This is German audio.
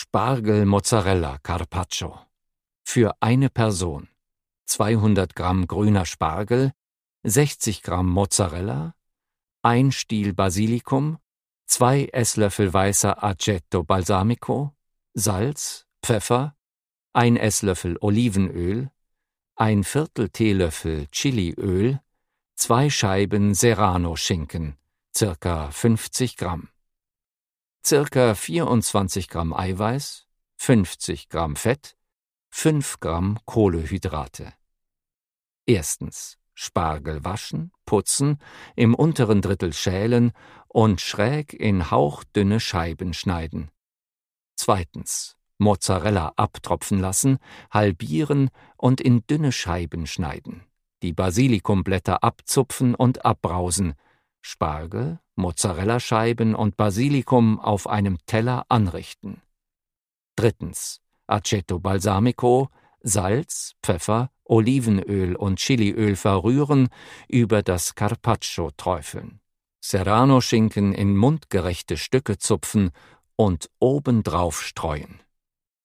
Spargel-Mozzarella Carpaccio. Für eine Person: 200 Gramm grüner Spargel, 60 Gramm Mozzarella, 1 Stiel Basilikum, 2 Esslöffel weißer Aceto Balsamico, Salz, Pfeffer, 1 Esslöffel Olivenöl, 1/4 Teelöffel Chiliöl, 2 Scheiben Serrano-Schinken, ca. 50 Gramm. Ca. 24 Gramm Eiweiß, 50 Gramm Fett, 5 Gramm Kohlenhydrate. Erstens: Spargel waschen, putzen, im unteren Drittel schälen und schräg in hauchdünne Scheiben schneiden. Zweitens: Mozzarella abtropfen lassen, halbieren und in dünne Scheiben schneiden. Die Basilikumblätter abzupfen und abbrausen. Spargel, Mozzarellascheiben und Basilikum auf einem Teller anrichten. Drittens: Aceto Balsamico, Salz, Pfeffer, Olivenöl und Chiliöl verrühren, über das Carpaccio träufeln. Serrano-Schinken in mundgerechte Stücke zupfen und obendrauf streuen.